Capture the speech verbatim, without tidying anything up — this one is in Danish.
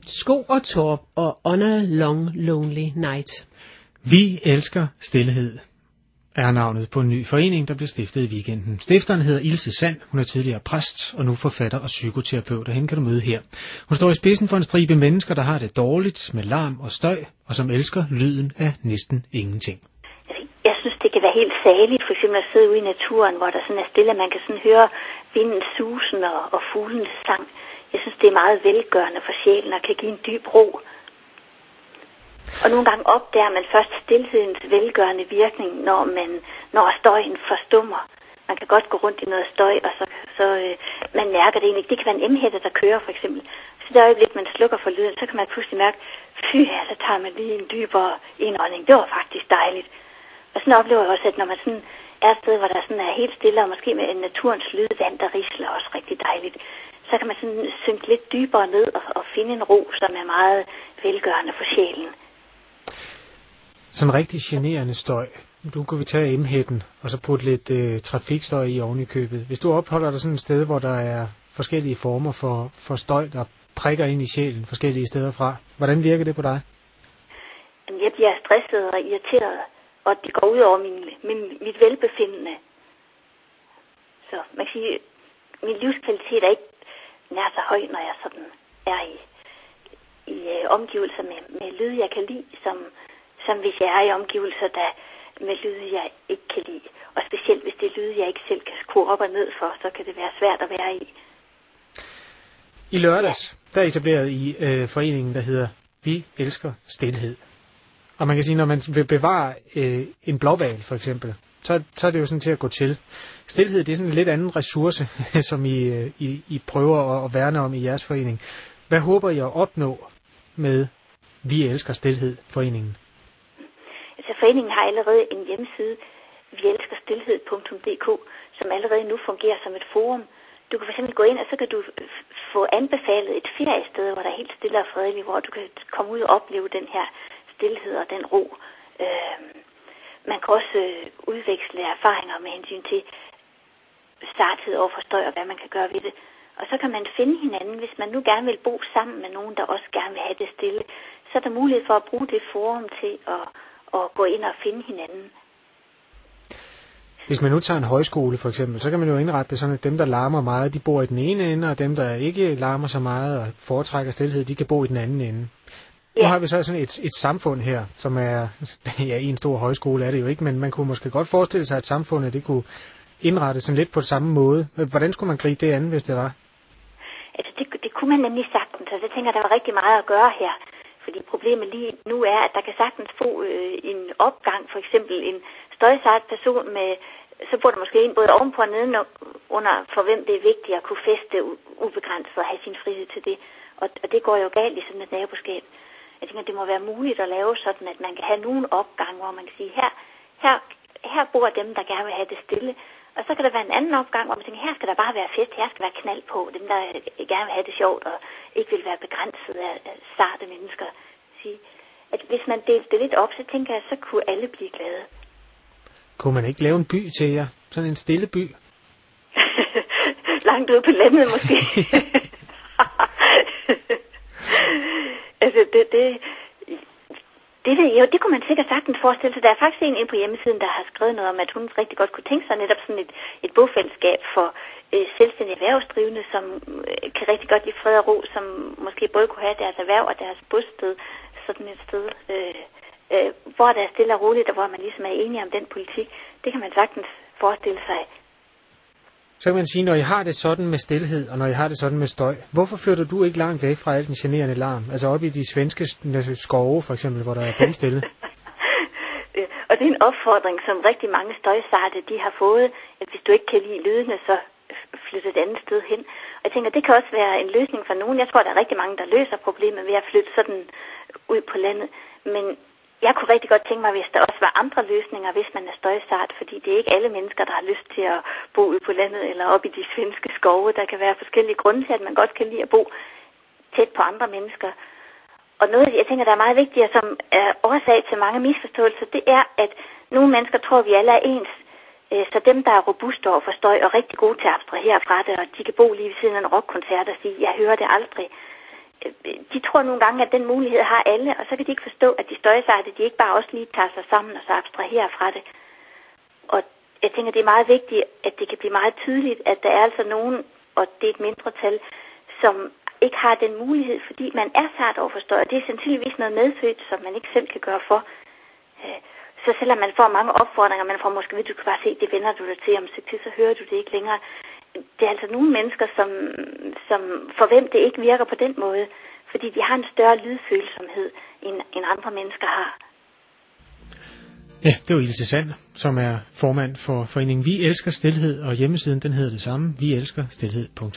Sko og Torp og On a Long Lonely Night. Vi elsker stillhed er navnet på en ny forening, der blev stiftet i weekenden. Stifteren hedder Ilse Sand, hun er tidligere præst og nu forfatter og psykoterapeut, og hende kan du møde her. Hun står i spidsen for en stribe mennesker, der har det dårligt med larm og støj, og som elsker lyden af næsten ingenting. Jeg synes, det kan være helt særligt, for eksempel at sidde ude i naturen, hvor der sådan er stille, man kan sådan høre vindens susen og, og fuglenes sang. Jeg synes, det er meget velgørende for sjælen og kan give en dyb ro. Og nogle gange opdager man først stilhedens velgørende virkning, når man når støjen forstummer. Man kan godt gå rundt i noget støj, og så, så øh, man mærker det egentlig. Det kan være en emhætte, der kører, for eksempel. Så det øjeblik, man slukker for lyden, så kan man pludselig mærke, fy, så tager man lige en dybere indånding. Det var faktisk dejligt. Og sådan oplever jeg også, at når man sådan er et sted, hvor der sådan er helt stille, og måske med naturens lyd, vand, der risler, også rigtig dejligt, så kan man sådan synke lidt dybere ned og, og finde en ro, som er meget velgørende for sjælen. Sådan rigtig generende støj. Nu kan vi tage emhætten, og så putte lidt øh, trafikstøj i oven i købet. Hvis du opholder dig sådan et sted, hvor der er forskellige former for, for støj, der prikker ind i sjælen forskellige steder fra, hvordan virker det på dig? Jeg bliver stresset og irriteret, og det går ud over min, min, mit velbefindende. Så man kan sige, min livskvalitet er ikke nær så høj, når jeg sådan er i, i uh, omgivelser med, med lyd, jeg kan lide, som, som hvis jeg er i omgivelser, der med lyd, jeg ikke kan lide. Og specielt hvis det er lyd, jeg ikke selv kan skrue op og ned for, så kan det være svært at være i. I lørdags, der er etableret i øh, foreningen, der hedder Vi elsker stilhed. Og man kan sige, når man vil bevare øh, en blåhval for eksempel, så, så er det jo sådan til at gå til. Stilhed, det er sådan en lidt anden ressource, som I, øh, I, I prøver at, at værne om i jeres forening. Hvad håber I at opnå med Vi elsker stilhed foreningen? Altså foreningen har allerede en hjemmeside, vi elsker stilhed punktum d k, som allerede nu fungerer som et forum. Du kan fx gå ind, og så kan du få anbefalet et feriested, hvor der er helt stille og fredeligt, hvor du kan komme ud og opleve den her stilhed og den ro. Øh, man kan også øh, udveksle erfaringer med hensyn til starthed over for støj og hvad man kan gøre ved det. Og så kan man finde hinanden, hvis man nu gerne vil bo sammen med nogen, der også gerne vil have det stille. Så er der mulighed for at bruge det forum til at, at gå ind og finde hinanden. Hvis man nu tager en højskole for eksempel, så kan man jo indrette det sådan, at dem, der larmer meget, de bor i den ene ende, og dem, der ikke larmer så meget og foretrækker stilhed, de kan bo i den anden ende. Ja. Nu har vi så sådan et, et samfund her, som er, ja, en stor højskole er det jo ikke, men man kunne måske godt forestille sig, at samfundet det kunne indrette sådan lidt på samme måde. Hvordan skulle man gribe det an, hvis det var? Altså, det, det kunne man nemlig sagtens, så jeg tænker, der var rigtig meget at gøre her. Fordi problemet lige nu er, at der kan sagtens få øh, en opgang, for eksempel en støjsart person med, så bor der måske en både ovenpå og neden under, for hvem det er vigtigt at kunne feste ubegrænset og have sin frihed til det. Og, og det går jo galt i sådan et naboskab. Jeg tænker, det må være muligt at lave sådan, at man kan have nogle opgang, hvor man kan sige, her, her, her bor dem, der gerne vil have det stille. Og så kan der være en anden opgang, hvor man tænker, her skal der bare være fest, her skal være knald på. Dem, der gerne vil have det sjovt og ikke vil være begrænset af sarte mennesker. Sige, at hvis man delte det lidt op, så tænker jeg, så kunne alle blive glade. Kunne man ikke lave en by til jer? Sådan en stille by? Langt ude på landet måske. altså, det, det, det, det, jo, det kunne man sikkert sagtens forestille sig. Der er faktisk en inde på hjemmesiden, der har skrevet noget om, at hun rigtig godt kunne tænke sig netop sådan et, et bofællesskab for øh, selvstændige erhvervsdrivende, som øh, kan rigtig godt lide fred og ro, som måske både kunne have deres erhverv og deres bosted sådan et sted, øh, øh, hvor der er stille og roligt, og hvor man ligesom er enige om den politik. Det kan man sagtens forestille sig. Så kan man sige, når I har det sådan med stilhed, og når I har det sådan med støj, hvorfor flytter du ikke langt væk fra al den generende larm? Altså op i de svenske skove, for eksempel, hvor der er bumstille? Og det er en opfordring, som rigtig mange støjsarte, de har fået, at hvis du ikke kan lide lydene, så flytte et andet sted hen. Og jeg tænker, det kan også være en løsning for nogen. Jeg tror, der er rigtig mange, der løser problemet ved at flytte sådan ud på landet. Men jeg kunne rigtig godt tænke mig, hvis der også var andre løsninger, hvis man er støjsart, fordi det er ikke alle mennesker, der har lyst til at bo ude på landet eller op i de svenske skove. Der kan være forskellige grunde til, at man godt kan lide at bo tæt på andre mennesker. Og noget, jeg tænker, der er meget vigtigt, som er årsag til mange misforståelser, det er, at nogle mennesker tror, at vi alle er ens. Så dem, der er robuste over for støj og rigtig gode til at abstrahere fra det, og de kan bo lige ved siden af en rockkoncert og sige, jeg hører det aldrig. de tror nogle gange, at den mulighed har alle, og så kan de ikke forstå, at de støjsarte, de ikke bare også lige tager sig sammen og så abstraherer fra det. Og jeg tænker, det er meget vigtigt, at det kan blive meget tydeligt, at der er altså nogen, og det er et mindretal, som ikke har den mulighed, fordi man er sart over for støj. Det er sandsynligvis noget medfødt, som man ikke selv kan gøre for. Så selvom man får mange opfordringer, man får måske, du kan bare se, det vender du dig til, om så så hører du det ikke længere. Det er altså nogle mennesker, som, som for hvem det ikke virker på den måde, fordi de har en større lydfølsomhed, end, end andre mennesker har. Ja, det var Ilse Sand, som er formand for foreningen Vi Elsker Stilhed, og hjemmesiden den hedder det samme, vi elsker stilhed punktum